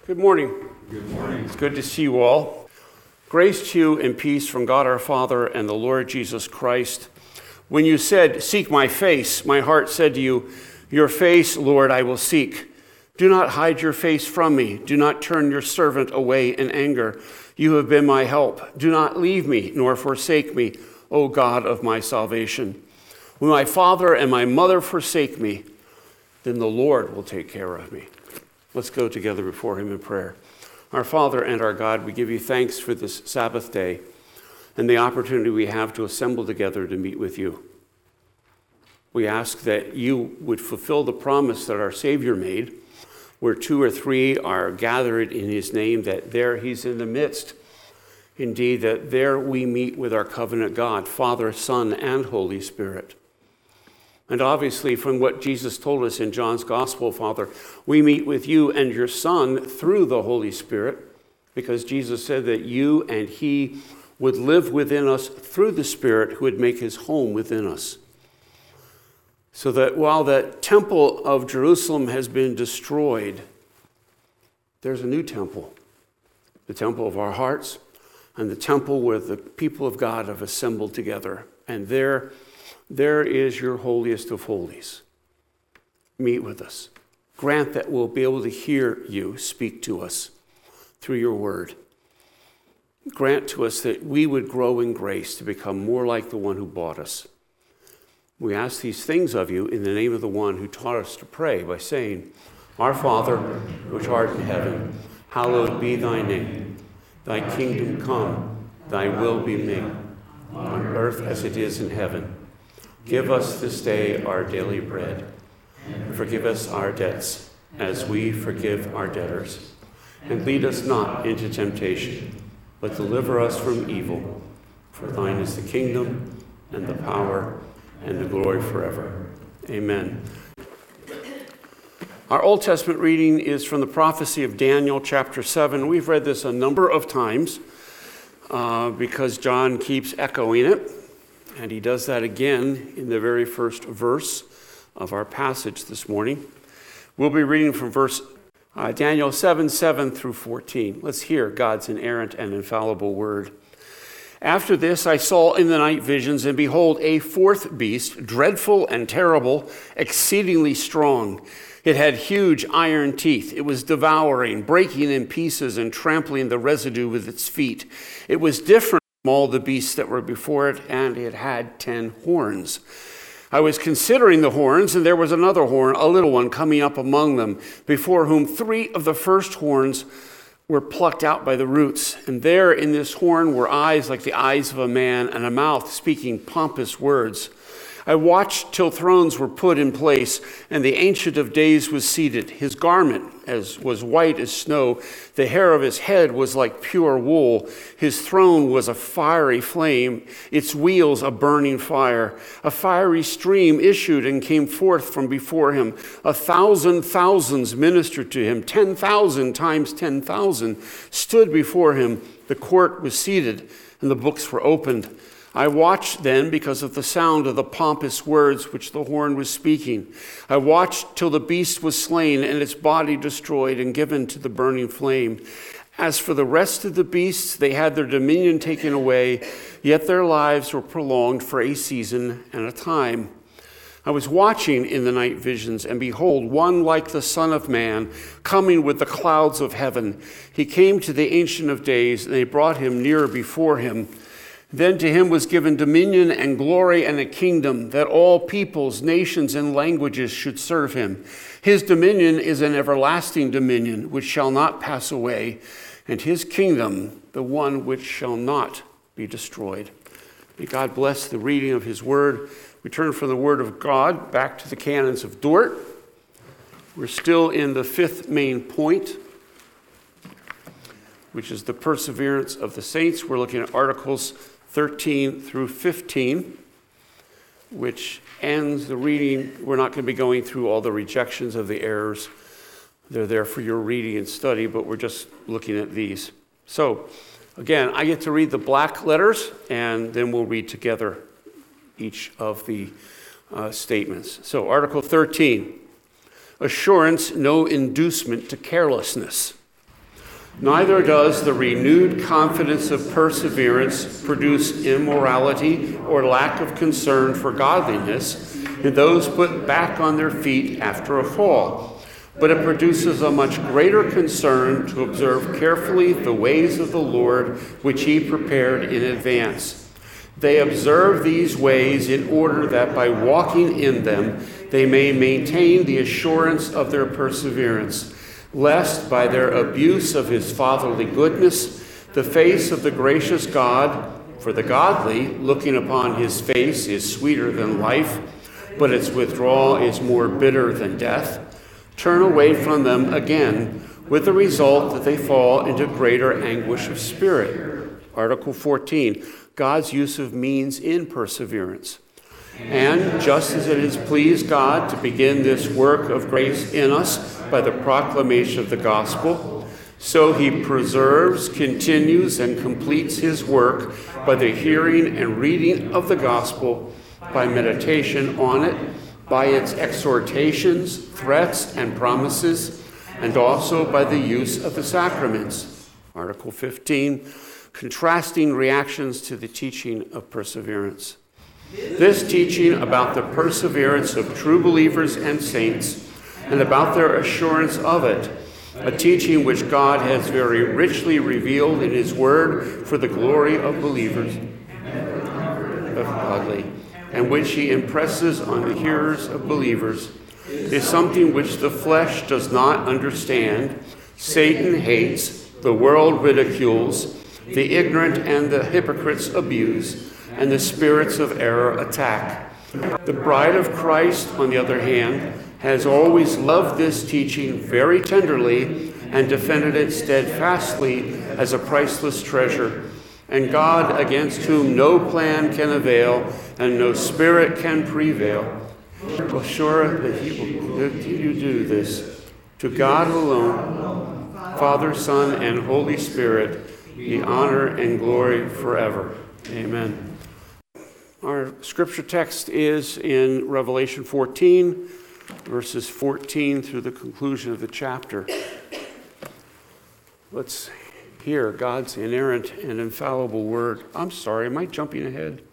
Good morning. Good morning. It's good to see you all. Grace to you and peace from God our Father and the Lord Jesus Christ. When you said, "Seek my face," my heart said to you, "Your face, Lord, I will seek." Do not hide your face from me. Do not turn your servant away in anger. You have been my help. Do not leave me nor forsake me, O God of my salvation. When my father and my mother forsake me, then the Lord will take care of me. Let's go together before him in prayer. Our Father and our God, we give you thanks for this Sabbath day and the opportunity we have to assemble together to meet with you. We ask that you would fulfill the promise that our Savior made, where 2 or 3 are gathered in his name, that there he's in the midst. Indeed, that there we meet with our covenant God, Father, Son, and Holy Spirit. And obviously, from what Jesus told us in John's Gospel, Father, we meet with you and your Son through the Holy Spirit, because Jesus said that you and he would live within us through the Spirit who would make his home within us. So that while the temple of Jerusalem has been destroyed, there's a new temple, the temple of our hearts, and the temple where the people of God have assembled together. And there is your holiest of holies. Meet with us. Grant that we'll be able to hear you speak to us through your word. Grant to us that we would grow in grace to become more like the one who bought us. We ask these things of you in the name of the one who taught us to pray by saying, Our Father, which art in heaven, hallowed be thy name. Thy kingdom come, thy will be made, on earth as it is in heaven. Give us this day our daily bread, and forgive us our debts, as we forgive our debtors. And lead us not into temptation, but deliver us from evil. For thine is the kingdom, and the power, and the glory forever. Amen. Our Old Testament reading is from the prophecy of Daniel, chapter 7. We've read this a number of times because John keeps echoing it. And he does that again in the very first verse of our passage this morning. We'll be reading from Daniel 7 through 14. Let's hear God's inerrant and infallible word. After this I saw in the night visions, and behold, a fourth beast, dreadful and terrible, exceedingly strong. It had huge iron teeth. It was devouring, breaking in pieces, and trampling the residue with its feet. It was different from all the beasts that were before it, and it had 10 horns. I was considering the horns, and there was another horn, a little one, coming up among them, before whom 3 of the first horns were plucked out by the roots. And there in this horn were eyes like the eyes of a man, and a mouth speaking pompous words. I watched till thrones were put in place, and the Ancient of Days was seated. His garment was white as snow. The hair of his head was like pure wool. His throne was a fiery flame, its wheels a burning fire. A fiery stream issued and came forth from before him. 1,000 thousands ministered to him. 10,000 times 10,000 stood before him. The court was seated, and the books were opened. I watched then because of the sound of the pompous words which the horn was speaking. I watched till the beast was slain and its body destroyed and given to the burning flame. As for the rest of the beasts, they had their dominion taken away, yet their lives were prolonged for a season and a time. I was watching in the night visions, and behold, one like the Son of Man, coming with the clouds of heaven. He came to the Ancient of Days, and they brought him near before him. Then to him was given dominion and glory and a kingdom, that all peoples, nations, and languages should serve him. His dominion is an everlasting dominion, which shall not pass away, and his kingdom, the one which shall not be destroyed. May God bless the reading of his word. We turn from the word of God back to the canons of Dort. We're still in the 5th main point, which is the perseverance of the saints. We're looking at Articles 13 through 15, which ends the reading. We're not going to be going through all the rejections of the errors. They're there for your reading and study, but we're just looking at these. So, again, I get to read the black letters, and then we'll read together each of the statements. So, Article 13, assurance, no inducement to carelessness. Neither does the renewed confidence of perseverance produce immorality or lack of concern for godliness in those put back on their feet after a fall, but it produces a much greater concern to observe carefully the ways of the Lord which he prepared in advance. They observe these ways in order that by walking in them they may maintain the assurance of their perseverance, lest by their abuse of his fatherly goodness, the face of the gracious God, for the godly, looking upon his face, is sweeter than life, but its withdrawal is more bitter than death, turn away from them again, with the result that they fall into greater anguish of spirit. Article 14, God's use of means in perseverance. And just as it has pleased God to begin this work of grace in us by the proclamation of the gospel, so he preserves, continues, and completes his work by the hearing and reading of the gospel, by meditation on it, by its exhortations, threats, and promises, and also by the use of the sacraments. Article 15, contrasting reactions to the teaching of perseverance. This teaching about the perseverance of true believers and saints, and about their assurance of it, a teaching which God has very richly revealed in his word for the glory of believers, of godly, and which he impresses on the hearers of believers, is something which the flesh does not understand, Satan hates, the world ridicules, the ignorant and the hypocrites abuse, and the spirits of error attack. The bride of Christ, on the other hand, has always loved this teaching very tenderly and defended it steadfastly as a priceless treasure. And God, against whom no plan can avail and no spirit can prevail, will sure that he will continue to do this. To God alone, Father, Son, and Holy Spirit, be honor and glory forever. Amen. Our scripture text is in Revelation 14, verses 14 through the conclusion of the chapter. Let's hear God's inerrant and infallible word. I'm sorry, am I jumping ahead?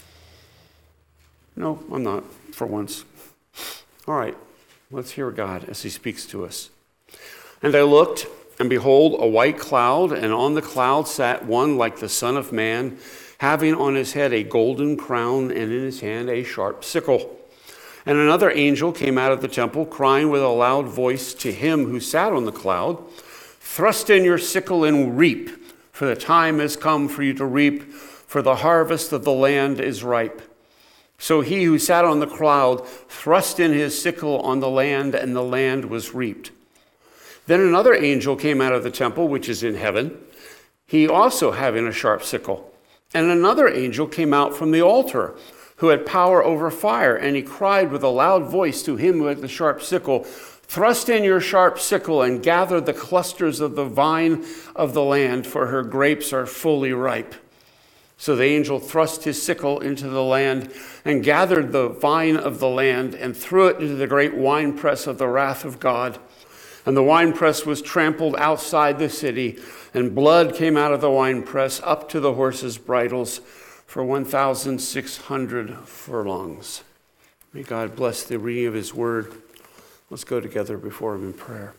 No, I'm not, for once. All right, let's hear God as he speaks to us. And I looked, and behold, a white cloud, and on the cloud sat one like the Son of Man, having on his head a golden crown, and in his hand a sharp sickle. And another angel came out of the temple, crying with a loud voice to him who sat on the cloud, "Thrust in your sickle and reap, for the time has come for you to reap, for the harvest of the land is ripe." So he who sat on the cloud thrust in his sickle on the land, and the land was reaped. Then another angel came out of the temple, which is in heaven, he also having a sharp sickle. And another angel came out from the altar, who had power over fire, and he cried with a loud voice to him who had the sharp sickle, "Thrust in your sharp sickle and gather the clusters of the vine of the land, for her grapes are fully ripe." So the angel thrust his sickle into the land and gathered the vine of the land and threw it into the great winepress of the wrath of God. And the winepress was trampled outside the city, and blood came out of the winepress up to the horses' bridles for 1,600 furlongs. May God bless the reading of his word. Let's go together before him in prayer.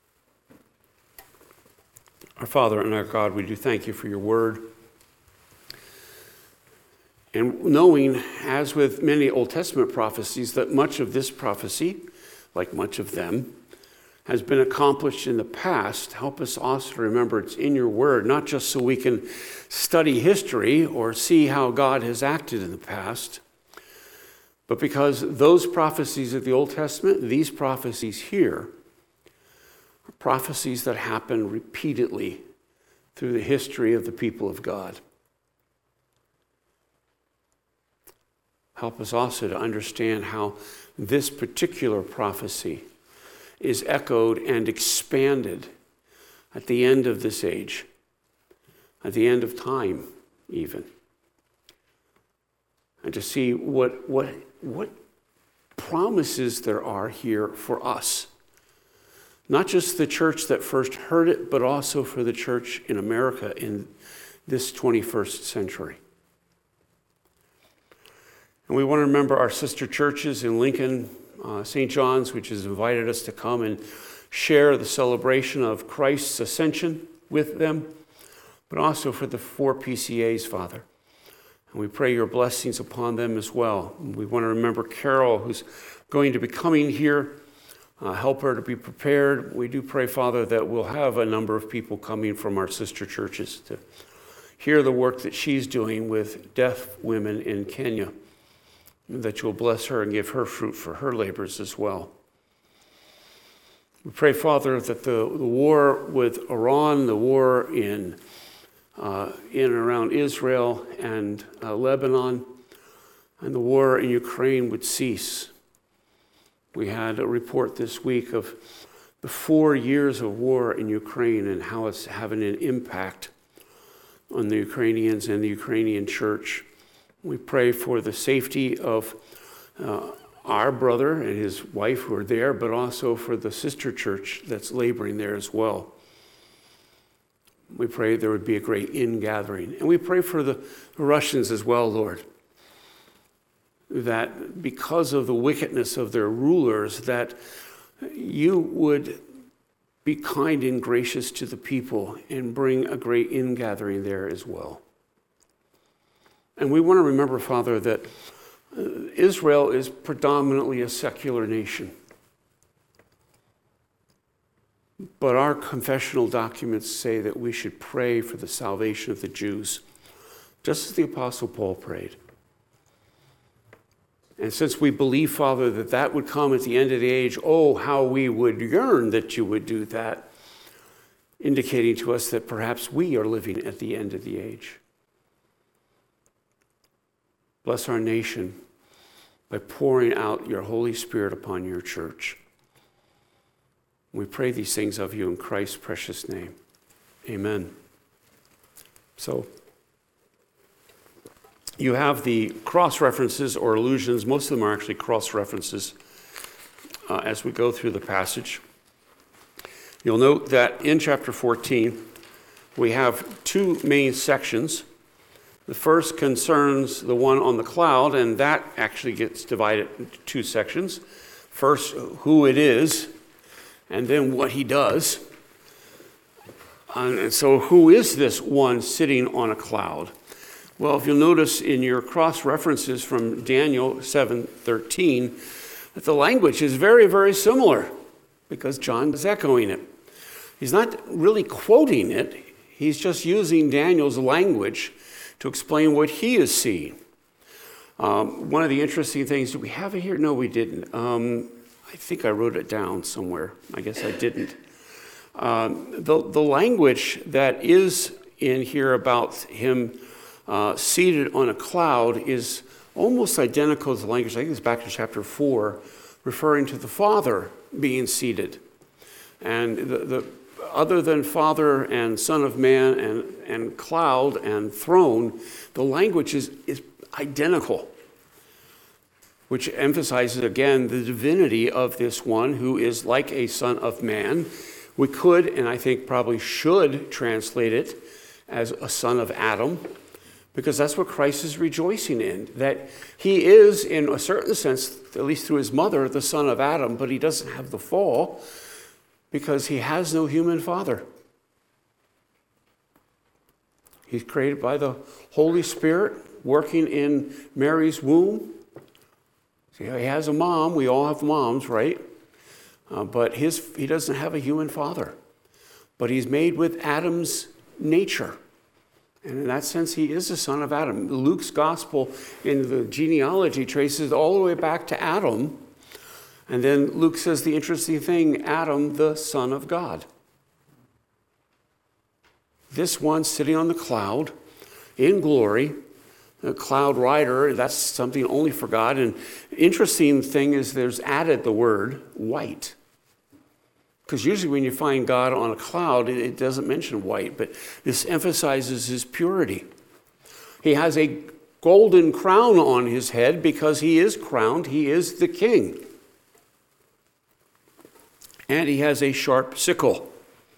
Our Father and our God, we do thank you for your word. And knowing, as with many Old Testament prophecies, that much of this prophecy, like much of them, has been accomplished in the past, help us also to remember it's in your word, not just so we can study history or see how God has acted in the past, but because those prophecies of the Old Testament, these prophecies here, are prophecies that happen repeatedly through the history of the people of God. Help us also to understand how this particular prophecy is echoed and expanded at the end of this age, at the end of time even. And to see what promises there are here for us. not just the church that first heard it, but also for the church in America in this 21st century. And we want to remember our sister churches in Lincoln, St. John's, which has invited us to come and share the celebration of Christ's ascension with them, but also for the 4 PCAs, Father. And we pray your blessings upon them as well. And we want to remember Carol, who's going to be coming here. Help her to be prepared. We do pray, Father, that we'll have a number of people coming from our sister churches to hear the work that she's doing with deaf women in Kenya, and that you'll bless her and give her fruit for her labors as well. We pray, Father, that the war with Iran, the war in and around Israel and Lebanon, and the war in Ukraine would cease. We had a report this week of the 4 years of war in Ukraine and how it's having an impact on the Ukrainians and the Ukrainian church. We pray for the safety of our brother and his wife who are there, but also for the sister church that's laboring there as well. We pray there would be a great ingathering. And we pray for the Russians as well, Lord, that because of the wickedness of their rulers, that you would be kind and gracious to the people and bring a great ingathering there as well. And we want to remember, Father, that Israel is predominantly a secular nation. But our confessional documents say that we should pray for the salvation of the Jews, just as the Apostle Paul prayed. And since we believe, Father, that that would come at the end of the age, oh, how we would yearn that you would do that, indicating to us that perhaps we are living at the end of the age. Bless our nation by pouring out your Holy Spirit upon your church. We pray these things of you in Christ's precious name. Amen. So, you have the cross-references or allusions. Most of them are actually cross-references as we go through the passage. You'll note that in chapter 14, we have 2 main sections. The first concerns the one on the cloud, and that actually gets divided into 2 sections. First, who it is, and then what he does. And so who is this one sitting on a cloud? Well, if you'll notice in your cross-references from Daniel 7:13, that the language is very, very similar because John is echoing it. He's not really quoting it. He's just using Daniel's language to explain what he is seeing. One of the interesting things, do we have it here? No, we didn't. I think I wrote it down somewhere. I guess I didn't. The language that is in here about him seated on a cloud is almost identical to the language, I think it's back to chapter 4, referring to the Father being seated. And the other than Father and Son of Man and cloud and throne, the language is identical, which emphasizes again the divinity of this one who is like a Son of Man. We could, and I think probably should, translate it as a son of Adam, because that's what Christ is rejoicing in, that he is, in a certain sense, at least through his mother, the son of Adam, but he doesn't have the fall because he has no human father. He's created by the Holy Spirit working in Mary's womb. See, he has a mom. We all have moms, right? But he doesn't have a human father. But he's made with Adam's nature. And in that sense, he is a son of Adam. Luke's gospel in the genealogy traces all the way back to Adam. And then Luke says the interesting thing, Adam, the son of God. This one sitting on the cloud in glory, the cloud rider, that's something only for God. And interesting thing is there's added the word white. Because usually when you find God on a cloud, it doesn't mention white, but this emphasizes his purity. He has a golden crown on his head because he is crowned. He is the king. and he has a sharp sickle.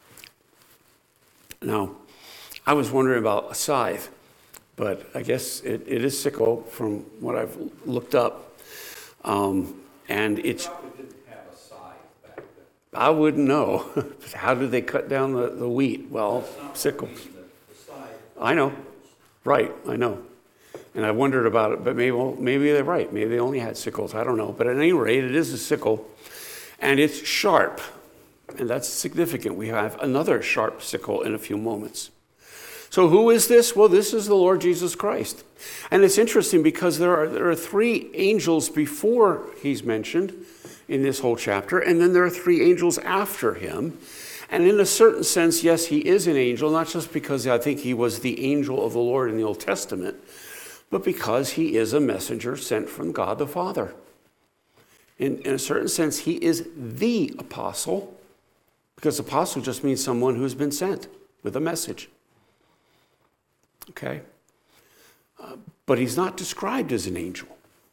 Now, I was wondering about a scythe, but I guess it is sickle from what I've looked up. And it's... Probably didn't have a scythe back then. I wouldn't know. How did they cut down the wheat? Well, sickle. The scythe. I know. Right, I know. And I wondered about it, but maybe they're right. Maybe they only had sickles. I don't know. But at any rate, it is a sickle, and it's sharp. And that's significant. We have another sharp sickle in a few moments. So who is this? Well, this is the Lord Jesus Christ. And it's interesting because there are three angels before he's mentioned in this whole chapter, and then there are three angels after him. And in a certain sense, yes, he is an angel, not just because I think he was the angel of the Lord in the Old Testament, but because he is a messenger sent from God the Father. In a certain sense, he is the apostle, because apostle just means someone who's been sent with a message. Okay? But he's not described as an angel.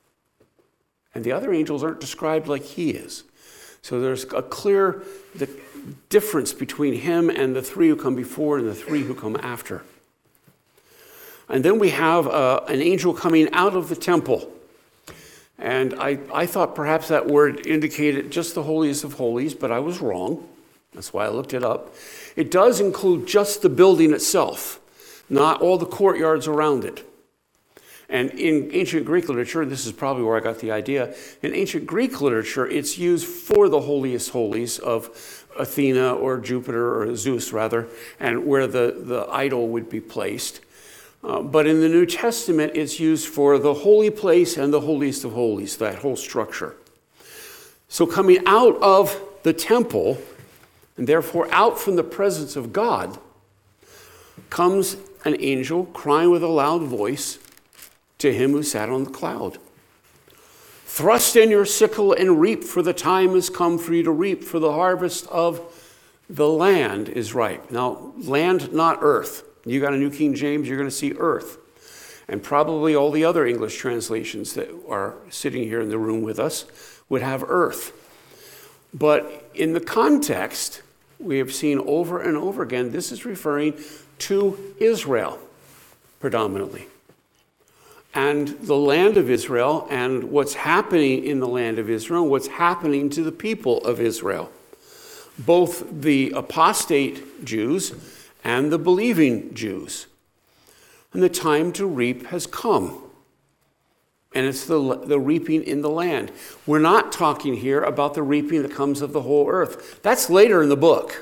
And the other angels aren't described like he is. So there's a clear difference between him and the three who come before and the three who come after. And then we have an angel coming out of the temple. And I thought perhaps that word indicated just the holiest of holies, but I was wrong. That's why I looked it up. It does include just the building itself, not all the courtyards around it. And in ancient Greek literature, this is probably where I got the idea, in ancient Greek literature, it's used for the holiest holies of Athena or Jupiter or Zeus, rather, and where the idol would be placed. But in the New Testament, it's used for the holy place and the holiest of holies, that whole structure. So coming out of the temple, and therefore out from the presence of God, comes an angel crying with a loud voice to him who sat on the cloud. Thrust in your sickle and reap, for the time has come for you to reap, for the harvest of the land is ripe. Now, land, not earth. You got a New King James, you're going to see earth. And probably all the other English translations that are sitting here in the room with us would have earth. But in the context, we have seen over and over again, this is referring to Israel predominantly. And the land of Israel and what's happening in the land of Israel, what's happening to the people of Israel. Both the apostate Jews and the believing Jews. And the time to reap has come. And it's the reaping in the land. We're not talking here about the reaping that comes of the whole earth. That's later in the book.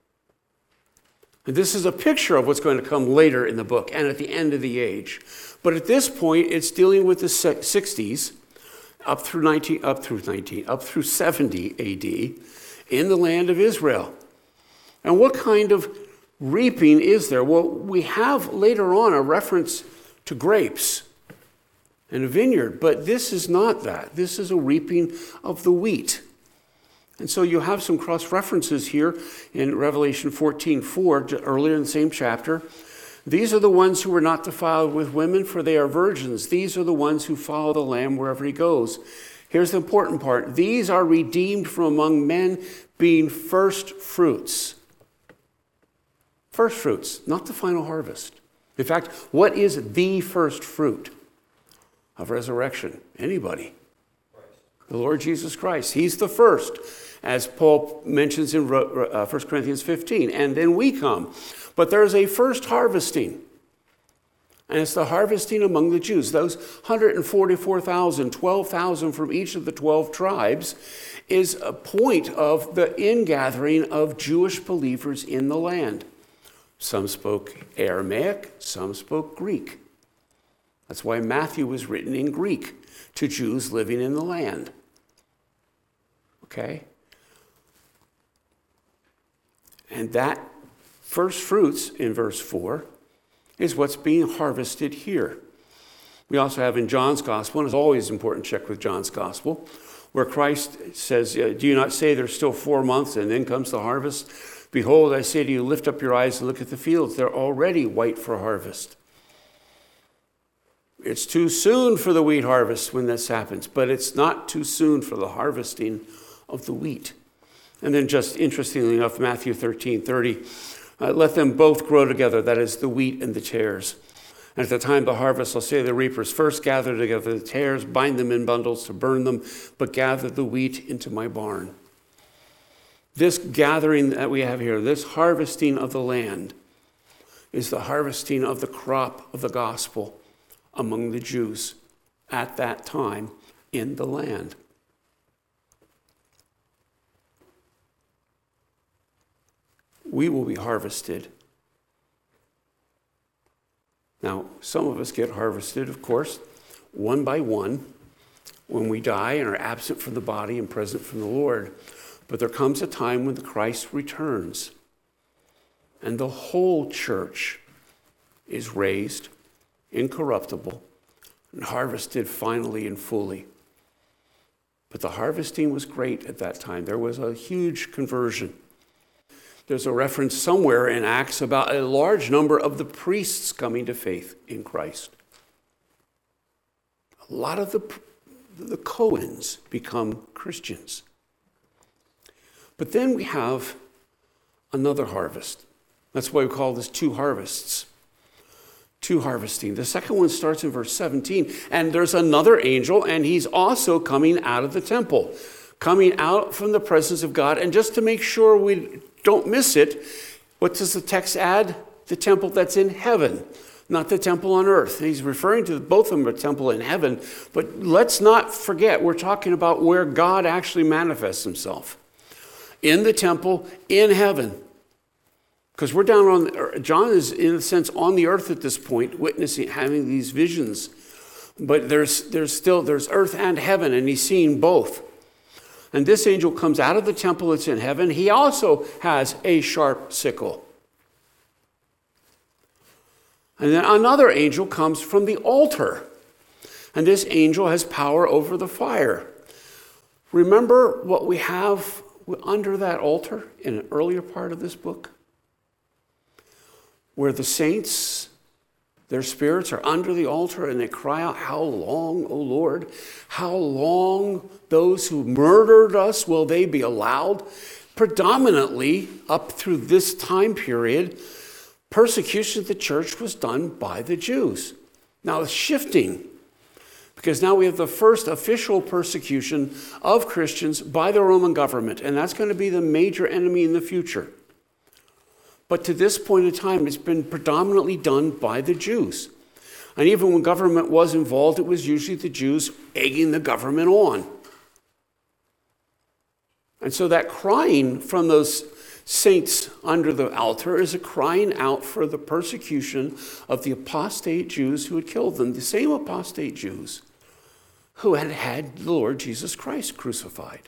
And this is a picture of what's going to come later in the book and at the end of the age. But at this point, it's dealing with the 60s up through 70 AD in the land of Israel. And what kind of reaping is there? Well, we have later on a reference to grapes and a vineyard, but this is not that. This is a reaping of the wheat. And so you have some cross-references here in Revelation 14:4, earlier in the same chapter. These are the ones who were not defiled with women, for they are virgins. These are the ones who follow the Lamb wherever he goes. Here's the important part. These are redeemed from among men, being first fruits. First fruits, not the final harvest. In fact, what is the first fruit of resurrection? Anybody? The Lord Jesus Christ. He's the first, as Paul mentions in 1 Corinthians 15. And then we come. But there's a first harvesting. And it's the harvesting among the Jews. Those 144,000, 12,000 from each of the 12 tribes is a point of the ingathering of Jewish believers in the land. Some spoke Aramaic, some spoke Greek. That's why Matthew was written in Greek to Jews living in the land. Okay? And that first fruits in verse 4 is what's being harvested here. We also have in John's Gospel, and it's always important to check with John's Gospel, where Christ says, do you not say there's still 4 months and then comes the harvest? Behold, I say to you, lift up your eyes and look at the fields. They're already white for harvest. It's too soon for the wheat harvest when this happens, but it's not too soon for the harvesting of the wheat. And then just interestingly enough, Matthew 13:30, let them both grow together, that is the wheat and the tares. And at the time of the harvest, I'll say to the reapers, first gather together the tares, bind them in bundles to burn them, but gather the wheat into my barn. This gathering that we have here, this harvesting of the land, is the harvesting of the crop of the gospel among the Jews at that time in the land. We will be harvested. Now, some of us get harvested, of course, one by one, when we die and are absent from the body and present from the Lord. But there comes a time when Christ returns, and the whole church is raised incorruptible and harvested finally and fully. But the harvesting was great at that time. There was a huge conversion. There's a reference somewhere in Acts about a large number of the priests coming to faith in Christ. A lot of the Cohens become Christians. But then we have another harvest. That's why we call this two harvests. Two harvesting. The second one starts in verse 17. And there's another angel, and he's also coming out of the temple, coming out from the presence of God. And just to make sure we don't miss it, what does the text add? The temple that's in heaven, not the temple on earth. He's referring to both of them, a temple in heaven. But let's not forget, we're talking about where God actually manifests himself. In the temple, in heaven. Because we're down on, John is in a sense on the earth at this point, witnessing, having these visions. But there's earth and heaven, and he's seeing both. And this angel comes out of the temple that's in heaven. He also has a sharp sickle. And then another angel comes from the altar. And this angel has power over the fire. Remember what we have under that altar in an earlier part of this book? Where the saints, their spirits are under the altar and they cry out, how long, O Lord? How long those who murdered us will they be allowed? Predominantly, up through this time period, persecution of the church was done by the Jews. Now it's shifting, because now we have the first official persecution of Christians by the Roman government, and that's going to be the major enemy in the future. But to this point in time, it's been predominantly done by the Jews. And even when government was involved, it was usually the Jews egging the government on. And so that crying from those saints under the altar is a crying out for the persecution of the apostate Jews who had killed them, the same apostate Jews who had had the Lord Jesus Christ crucified.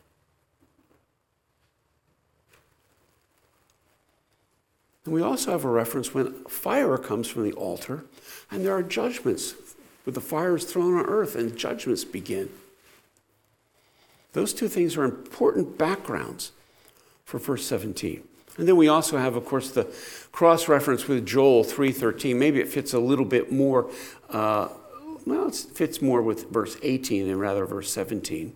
And we also have a reference when fire comes from the altar, and there are judgments, where the fire is thrown on earth and judgments begin. Those two things are important backgrounds for verse 17. And then we also have, of course, the cross-reference with Joel 3:13. Maybe it fits a little bit more, it fits more with verse 18 than rather verse 17.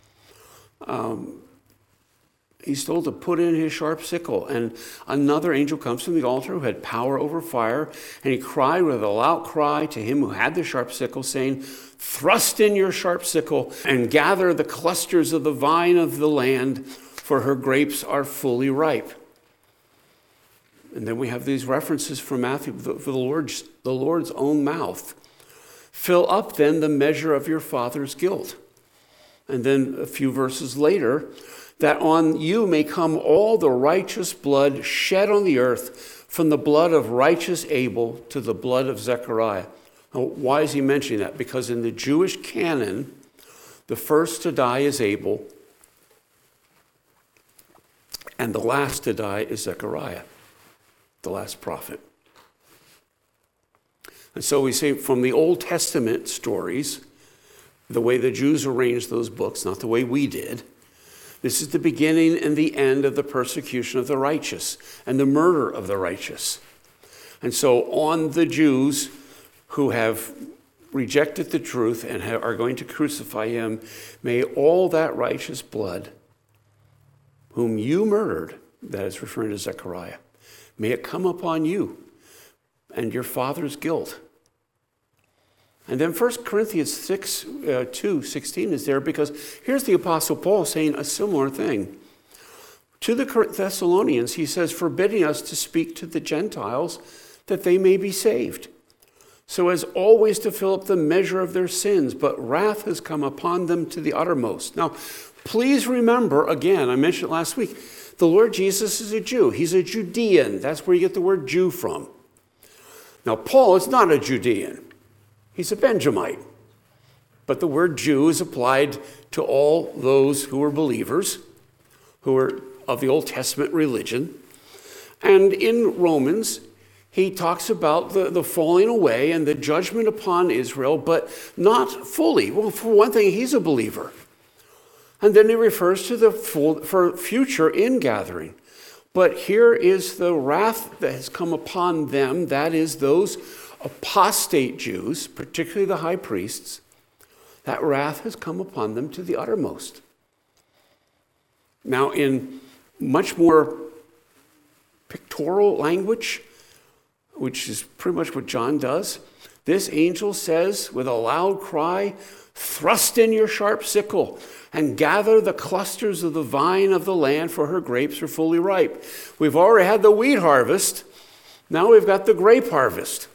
He's told to put in his sharp sickle, and another angel comes from the altar who had power over fire, and he cried with a loud cry to him who had the sharp sickle, saying, thrust in your sharp sickle and gather the clusters of the vine of the land, for her grapes are fully ripe. And then we have these references from Matthew, for the Lord's own mouth. Fill up then the measure of your father's guilt. And then a few verses later, that on you may come all the righteous blood shed on the earth, from the blood of righteous Abel to the blood of Zechariah. Now, why is he mentioning that? Because in the Jewish canon, the first to die is Abel, and the last to die is Zechariah, the last prophet. And so we say from the Old Testament stories, the way the Jews arranged those books, not the way we did, this is the beginning and the end of the persecution of the righteous and the murder of the righteous. And so on the Jews who have rejected the truth and are going to crucify him, may all that righteous blood whom you murdered, that is referring to Zechariah, may it come upon you and your father's guilt. And then 1 Corinthians 2:16 is there because here's the Apostle Paul saying a similar thing. To the Thessalonians, he says, forbidding us to speak to the Gentiles that they may be saved, so as always to fill up the measure of their sins, but wrath has come upon them to the uttermost. Now, please remember, again, I mentioned it last week, the Lord Jesus is a Jew. He's a Judean. That's where you get the word Jew from. Now, Paul is not a Judean. He's a Benjamite. But the word Jew is applied to all those who are believers, who are of the Old Testament religion. And in Romans, he talks about the falling away and the judgment upon Israel, but not fully. Well, for one thing, he's a believer. And then he refers to for future ingathering. But here is the wrath that has come upon them, that is those apostate Jews, particularly the high priests. That wrath has come upon them to the uttermost. Now, in much more pictorial language, which is pretty much what John does, this angel says with a loud cry, thrust in your sharp sickle and gather the clusters of the vine of the land, for her grapes are fully ripe. We've already had the wheat harvest. Now we've got the grape harvest.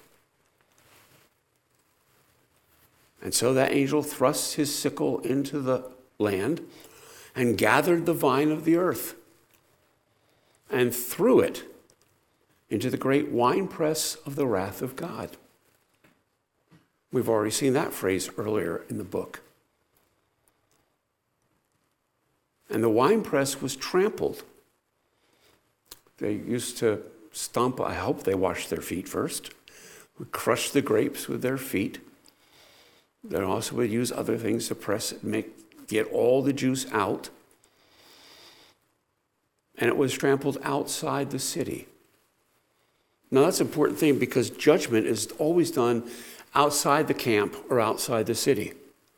And so that angel thrusts his sickle into the land and gathered the vine of the earth and threw it into the great winepress of the wrath of God. We've already seen that phrase earlier in the book. And the winepress was trampled. They used to stomp, I hope they washed their feet first, would crush the grapes with their feet. They also would use other things to press it, get all the juice out. And it was trampled outside the city. Now that's an important thing because judgment is always done outside the camp or outside the city.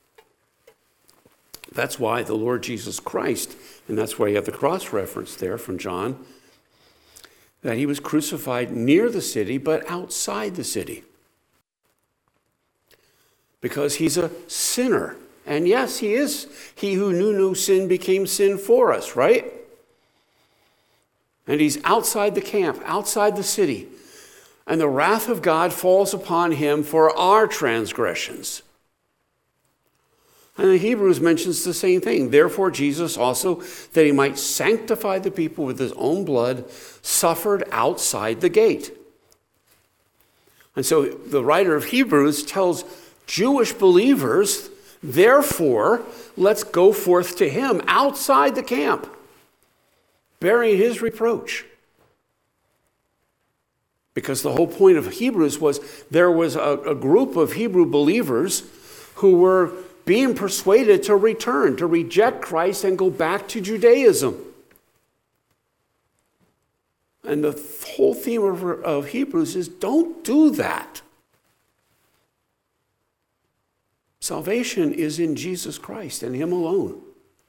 That's why the Lord Jesus Christ, and that's why you have the cross reference there from John, that he was crucified near the city but outside the city. Because he's a sinner. And yes, he is. He who knew no sin became sin for us, right? And he's outside the camp, outside the city. And the wrath of God falls upon him for our transgressions. And the Hebrews mentions the same thing. Therefore, Jesus also, that he might sanctify the people with his own blood, suffered outside the gate. And so the writer of Hebrews tells Jewish believers, therefore, let's go forth to him outside the camp, bearing his reproach. Because the whole point of Hebrews was there was a group of Hebrew believers who were being persuaded to return, to reject Christ and go back to Judaism. And the whole theme of Hebrews is don't do that. Salvation is in Jesus Christ and him alone.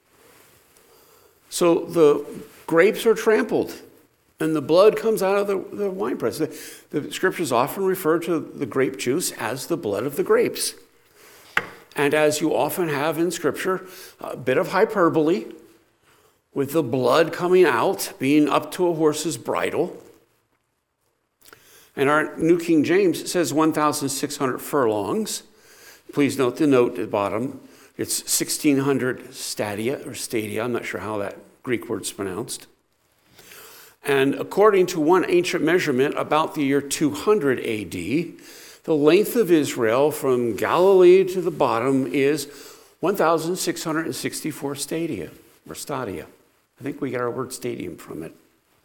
So the grapes are trampled and the blood comes out of the winepress. The scriptures often refer to the grape juice as the blood of the grapes. And as you often have in Scripture, a bit of hyperbole with the blood coming out, being up to a horse's bridle. And our New King James says 1,600 furlongs. Please note the note at the bottom. It's 1,600 stadia. I'm not sure how that Greek word's pronounced. And according to one ancient measurement, about the year 200 A.D., the length of Israel from Galilee to the bottom is 1,664 stadia, or stadia. I think we get our word stadium from it.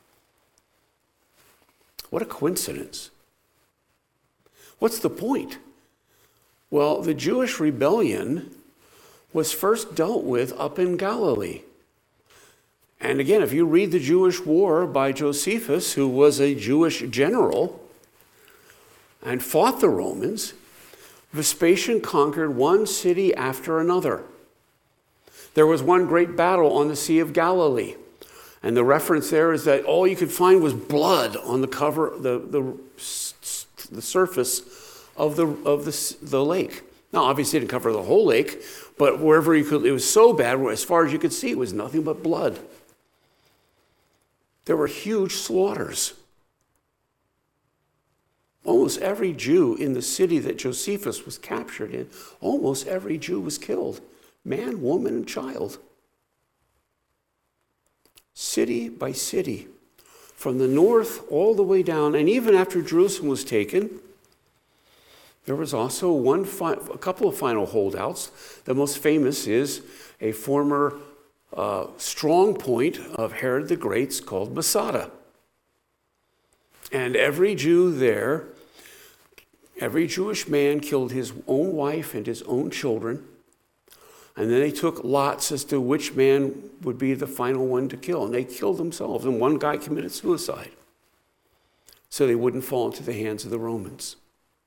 What a coincidence. What's the point? Well, the Jewish rebellion was first dealt with up in Galilee. And again, if you read the Jewish War by Josephus, who was a Jewish general and fought the Romans, Vespasian conquered one city after another. There was one great battle on the Sea of Galilee. And the reference there is that all you could find was blood on the cover, the surface of the lake. Now, obviously, it didn't cover the whole lake, but wherever you could, it was so bad, as far as you could see, it was nothing but blood. There were huge slaughters. Almost every Jew in the city that Josephus was captured in, almost every Jew was killed. Man, woman, and child. City by city. From the north all the way down, and even after Jerusalem was taken, there was also a couple of final holdouts. The most famous is a former strong point of Herod the Great's called Masada. And every Jew there, every Jewish man killed his own wife and his own children. And then they took lots as to which man would be the final one to kill. And they killed themselves. And one guy committed suicide so they wouldn't fall into the hands of the Romans.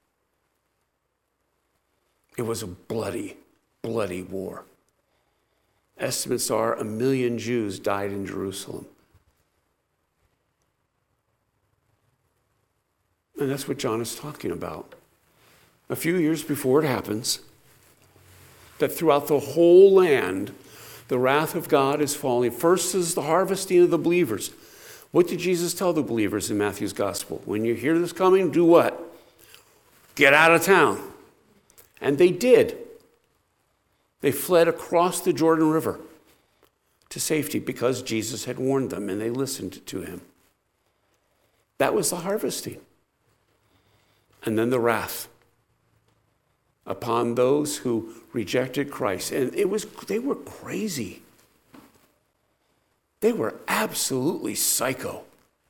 It was a bloody, bloody war. Estimates are 1 million Jews died in Jerusalem. And that's what John is talking about. A few years before it happens, that throughout the whole land, the wrath of God is falling. First is the harvesting of the believers. What did Jesus tell the believers in Matthew's gospel? When you hear this coming, do what? Get out of town. And they did. They fled across the Jordan River to safety because Jesus had warned them and they listened to him. That was the harvesting. And then the wrath upon those who rejected Christ. And they were crazy. They were absolutely psycho.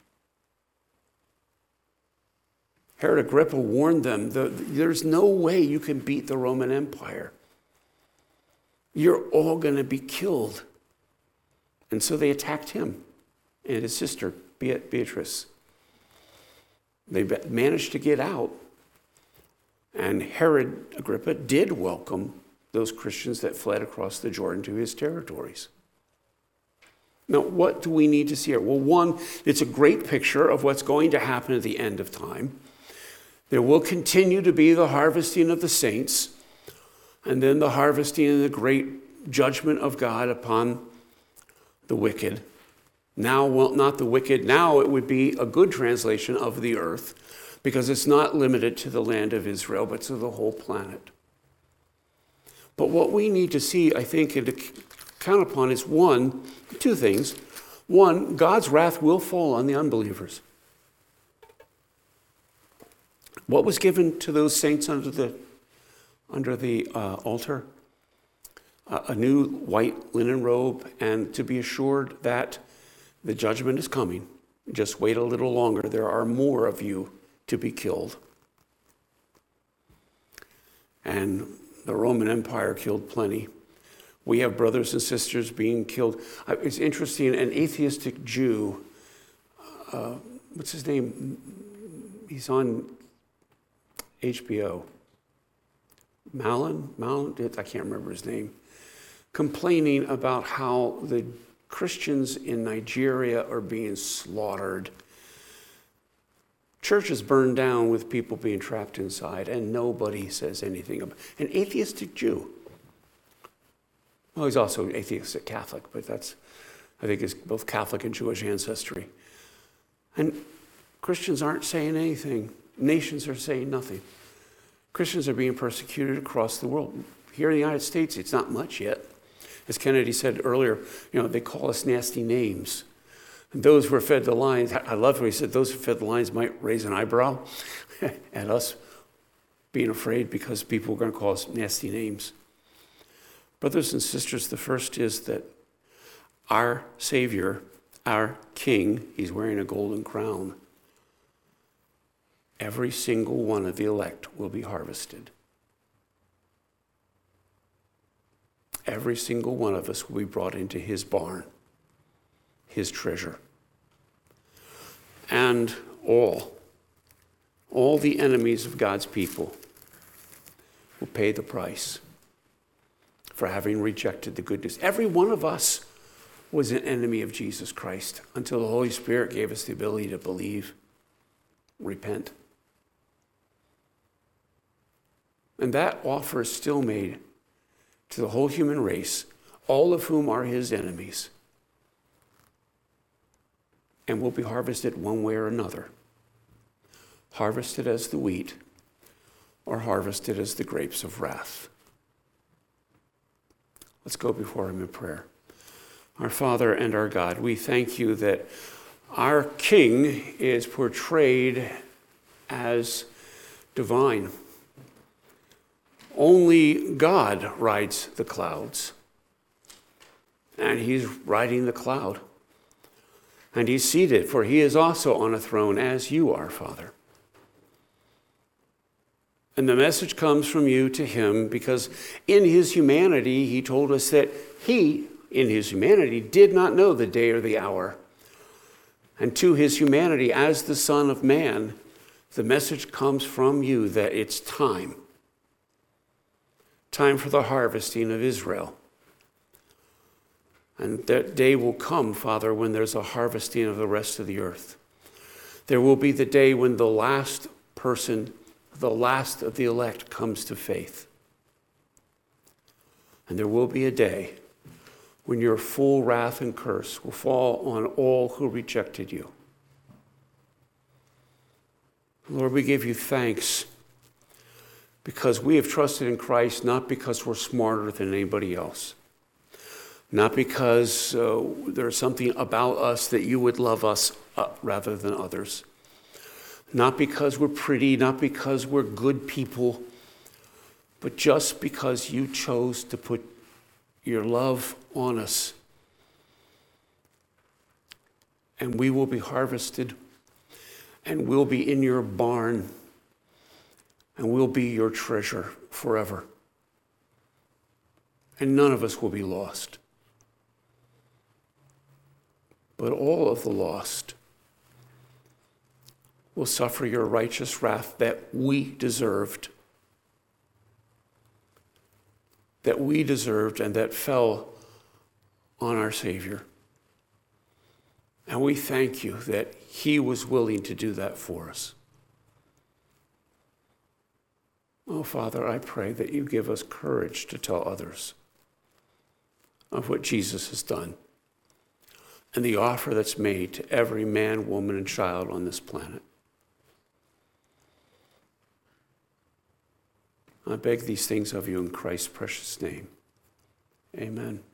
Herod Agrippa warned them, there's no way you can beat the Roman Empire. You're all going to be killed. And so they attacked him and his sister, Beatrice. They managed to get out. And Herod Agrippa did welcome those Christians that fled across the Jordan to his territories. Now, what do we need to see here? Well, one, it's a great picture of what's going to happen at the end of time. There will continue to be the harvesting of the saints, and then the harvesting and the great judgment of God upon the wicked. Now, well, not the wicked. Now it would be a good translation of the earth, because it's not limited to the land of Israel, but to the whole planet. But what we need to see, I think, and to count upon is two things. One, God's wrath will fall on the unbelievers. What was given to those saints under the altar? A new white linen robe, and to be assured that the judgment is coming. Just wait a little longer. There are more of you to be killed. And the Roman Empire killed plenty. We have brothers and sisters being killed. It's interesting, an atheistic Jew, what's his name? He's on HBO. Malin, I can't remember his name, complaining about how the Christians in Nigeria are being slaughtered. Churches burned down with people being trapped inside, and nobody says anything about it. An atheistic Jew. Well, he's also atheistic Catholic, but I think is both Catholic and Jewish ancestry. And Christians aren't saying anything. Nations are saying nothing. Christians are being persecuted across the world. Here in the United States, it's not much yet. As Kennedy said earlier, they call us nasty names. And those who are fed the lions, I love what he said, those who fed the lions might raise an eyebrow at us being afraid because people are going to call us nasty names. Brothers and sisters, the first is that our Savior, our King, he's wearing a golden crown. Every single one of the elect will be harvested. Every single one of us will be brought into his barn, his treasure. And all the enemies of God's people will pay the price for having rejected the good news. Every one of us was an enemy of Jesus Christ until the Holy Spirit gave us the ability to believe, repent. And that offer is still made to the whole human race, all of whom are his enemies, and will be harvested one way or another. Harvested as the wheat, or harvested as the grapes of wrath. Let's go before him in prayer. Our Father and our God, we thank you that our King is portrayed as divine. Only God rides the clouds, and he's riding the cloud. And he's seated, for he is also on a throne as you are, Father. And the message comes from you to him because in his humanity, he told us that he, in his humanity, did not know the day or the hour. And to his humanity, as the Son of Man, the message comes from you that it's time. Time for the harvesting of Israel. And that day will come, Father, when there's a harvesting of the rest of the earth. There will be the day when the last person, the last of the elect, comes to faith. And there will be a day when your full wrath and curse will fall on all who rejected you. Lord, we give you thanks because we have trusted in Christ, not because we're smarter than anybody else. Not because there's something about us that you would love us rather than others. Not because we're pretty, not because we're good people, but just because you chose to put your love on us. And we will be harvested, and we'll be in your barn, and we'll be your treasure forever. And none of us will be lost. But all of the lost will suffer your righteous wrath that we deserved. And that fell on our Savior. And we thank you that he was willing to do that for us. Oh, Father, I pray that you give us courage to tell others of what Jesus has done and the offer that's made to every man, woman, and child on this planet. I beg these things of you in Christ's precious name. Amen.